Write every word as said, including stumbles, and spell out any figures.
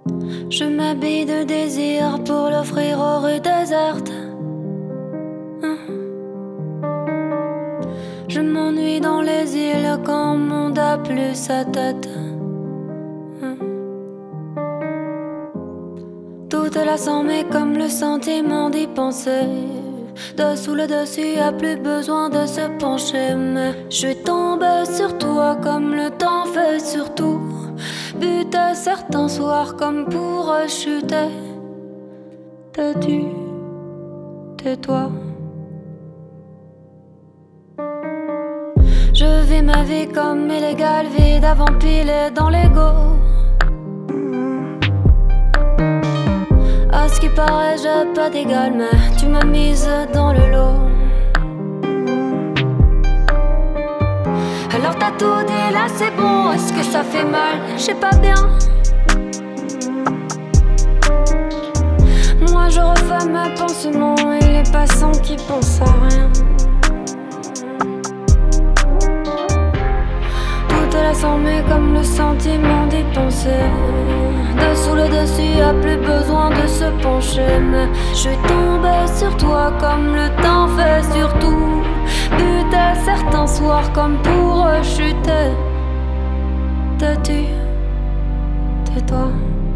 Je m'habille de désir pour l'offrir aux rues désertes. Je m'ennuie dans les îles quand le monde a plus sa tête. Toute la sang mais comme le sentiment d'y penser. Dessous le dessus, y'a plus besoin de se pencher. Mais je suis tombée sur toi comme le temps fait sur tout. Buté certains soirs comme pour chuter. T'es-tu, tais-toi. Je vis ma vie comme illégale, vide avant pilé dans l'ego. À ce qui paraît, j'ai pas d'égal, mais tu m'as mise dans le lot. Alors t'as tout dit, là c'est bon, est-ce que ça fait mal? Je sais pas bien. Moi je refais mes pansements et les passants qui pensent à rien. Tout est là sans mais comme le sentiment d'y penser. Dessous le dessus, y'a plus besoin de se pencher. Mais je suis tombée sur toi comme le temps fait sur tout. Buté certains soirs comme pour chuter. T'es-tu, tais-toi.